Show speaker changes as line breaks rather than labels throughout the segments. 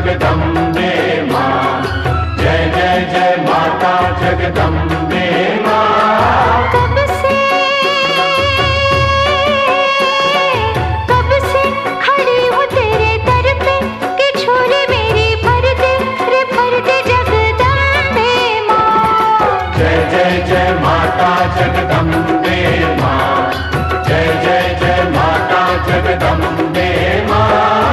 जगदम्बे माँ, जय जय जय माता जगदम्बे माँ।
कब से खड़ी हूँ तेरे दर पे कि झोली मेरी भर दे रे भर दे जगदम्बे माँ।
जय जय जय माता जगदम्बे माँ, जय जय जय माता जगदम्बे माँ।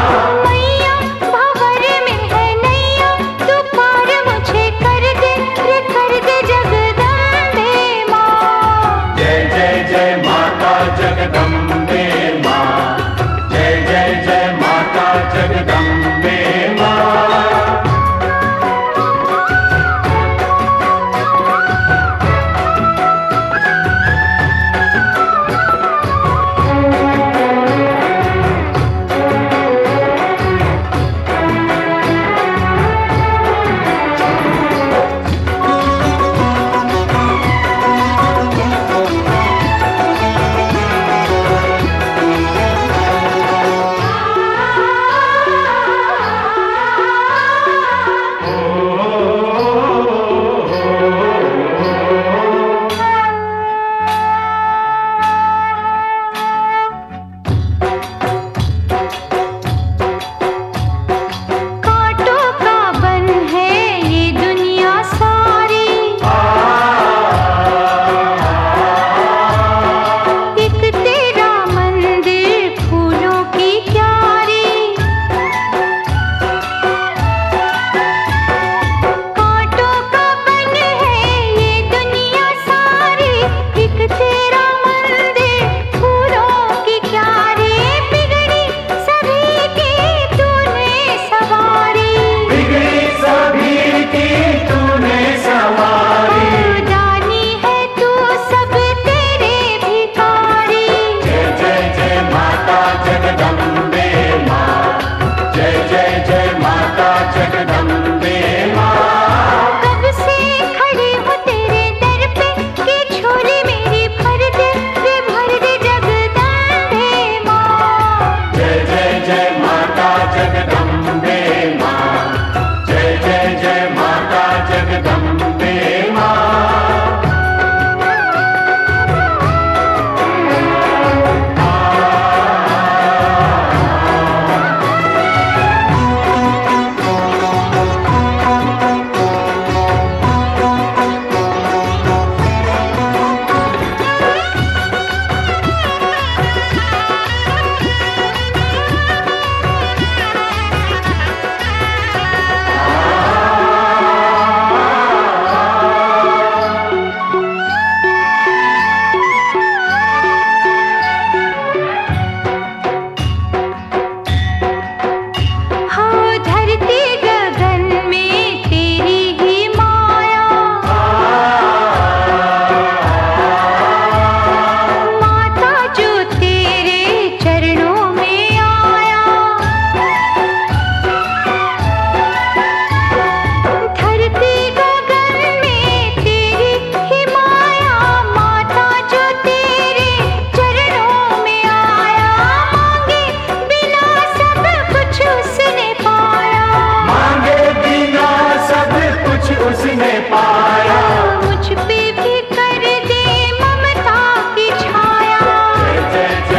मैया भंवर में है नैया, तू पार मुझे कर दे रे कर दे जगदम्बे माँ।
जय जय जय माता जगदम्बे माँ, जय जय जय माता जगदम्बे माँ।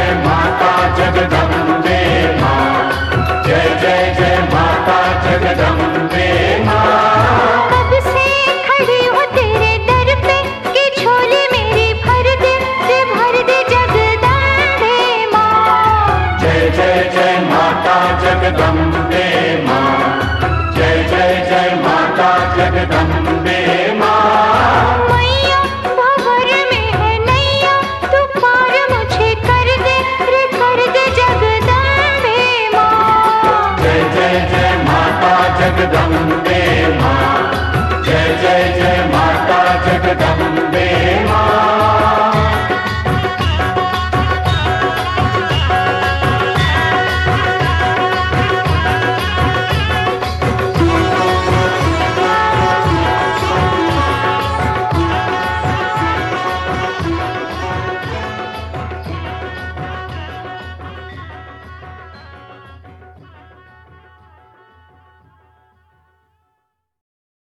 जगदम्बे माँ, जय जय जय माता जगदम्बे।